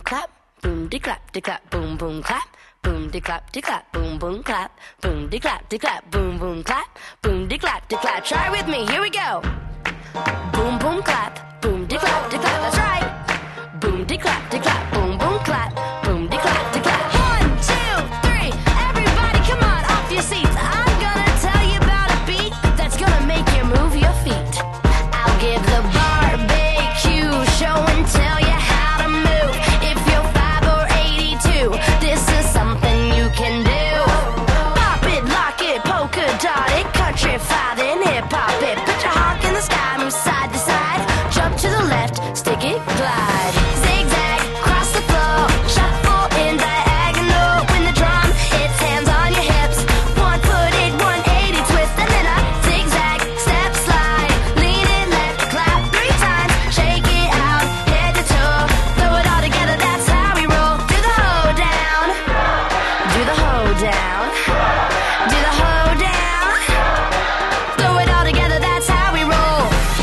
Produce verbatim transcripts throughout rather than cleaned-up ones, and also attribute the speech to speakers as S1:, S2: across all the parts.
S1: clap, boom de clap de clap, boom boom clap, boom de clap de clap, boom boom clap, boom de clap de clap, boom boom clap, boom de clap de clap. Try with me, here we go. Boom boom clap, boom de clap de clap. That's right. Boom de clap de clap, boom boom clap, boom de clap de clap. One, two, three, everybody, come on, off your seats. I'm gonna tell you about a beat that's gonna make you move your feet. I'll give the barbecue show and tell you how to move. If you're five or eighty-two, this is something you can do. Pop it, lock it, polka dot it, countrify then hip hop it. Put your honk in the sky, move side to side, jump to the left, stick it, glide. Zigzag, cross the floor, shuffle in diagonal. When the drum hits, hands on your hips. One foot it, one eighty twist, and then a zigzag, step slide. Lean it left, clap three times, shake it out, head to toe. Throw it all together, that's how we roll. Do the hoe down, do the hoe down, do the hoe down. Throw it all together, that's how we roll.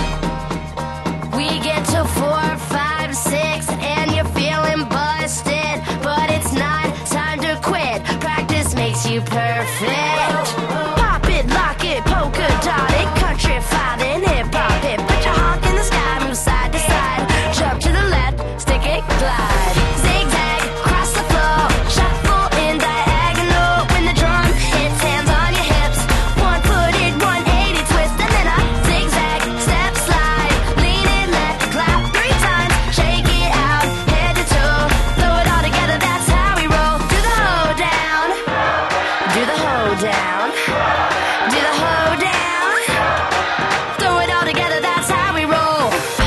S1: We get to four, five, six, and you're feeling busted, but it's not time to quit. Practice makes you perfect. Pop it, lock it, polka dot it, countrify then hip hop it. Put your honk in the sky, move side to side, jump to the left, stick it, glide. Zigzag, cross the floor, shuffle in diagonal. When the drum hits, hands on your hips. One foot it, one eighty twist, and then a zigzag, step slide. Lean it left, clap three times, shake it out, head to toe. Throw it all together, that's how we roll. Do the hoe down, do the hoe down, do the hoe down. Throw it all together, that's how we roll.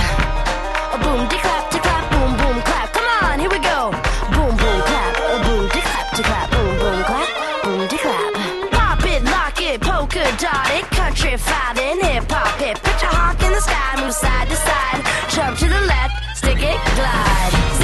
S1: A boom de clap de clap, boom boom clap. Come on, here we go. Boom boom clap, a boom de clap de clap, boom boom clap, boom de clap. Pop it, lock it, polka dot it, countrify then hip hop it. Put your honk in the sky, move side to side, jump to the left, stick it, glide.